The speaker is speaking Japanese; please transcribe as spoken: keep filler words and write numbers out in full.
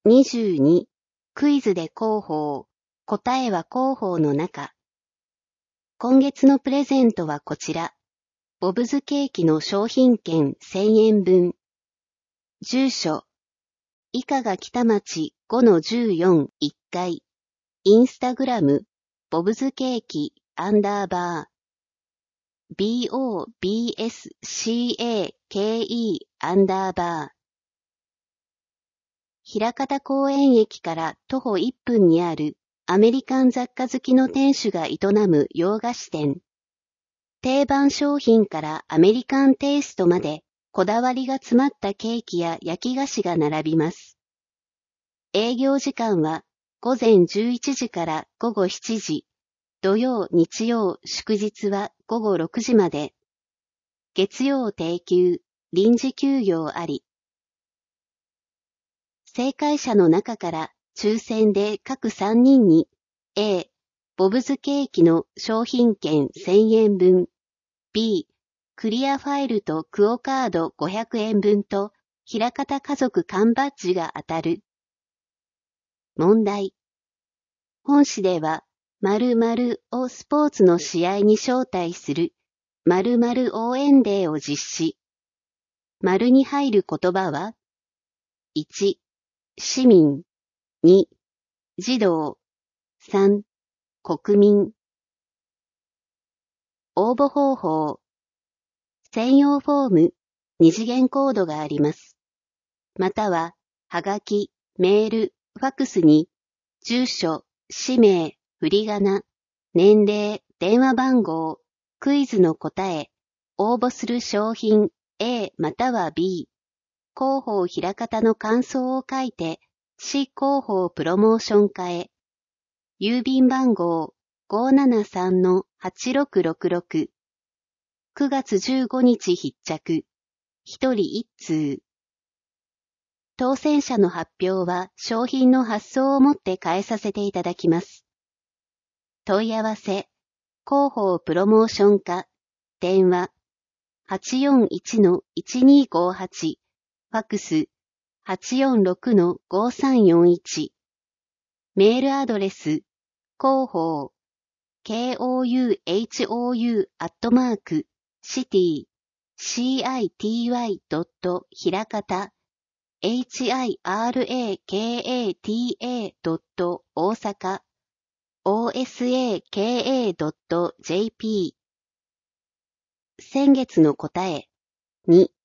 にじゅうに、クイズで広報。答えは広報の中。今月のプレゼントはこちら。ボブズケーキの商品券せんえんぶん。住所。以下が北町 ごのじゅうよん いっかい。インスタグラム、ボブズケーキ、アンダーバー。ビーオービーエスシーエーケーイー アンダーバー。枚方公園駅から徒歩いっぷんにあるアメリカン雑貨好きの店主が営む洋菓子店。定番商品からアメリカンテイストまでこだわりが詰まったケーキや焼き菓子が並びます。営業時間は午前じゅういちじから午後しちじ、土曜、日曜、祝日は午後ろくじまで。月曜定休、臨時休業あり。正解者の中から抽選で各さんにんに A、ボブズケーキの商品券せんえんぶん、B、クリアファイルとクオカードごひゃくえんぶんと枚方家族缶バッジが当たる。問題。本誌では〇〇をスポーツの試合に招待する〇〇応援デーを実施。丸に入る言葉は ?いち、市民。に、児童。さん、国民。応募方法。専用フォーム、二次元コードがあります。または、はがき、メール、ファクスに、住所、氏名、振り仮名、年齢、電話番号、クイズの答え、応募する商品 A または B、広報枚方の感想を書いて、市広報プロモーション課へ。郵便番号 ごーななさんのはちろくろくろく。くがつじゅうごにち必着。ひとりいっつう。当選者の発表は商品の発送をもって返させていただきます。問い合わせ、広報プロモーション課、電話 はちよんいちのいちにごはち、ファクス はちよんろくのごさんよんいち、メールアドレス、広報、ケーオーユーエイチオーユー アットマーク、シティ、シーアイティーワイ ドット、ひらかた、エイチアイアールエーケーエーティーエー ドット、大阪、オーエスエーケーエー ドット、ジェーピー。先月の答え、に、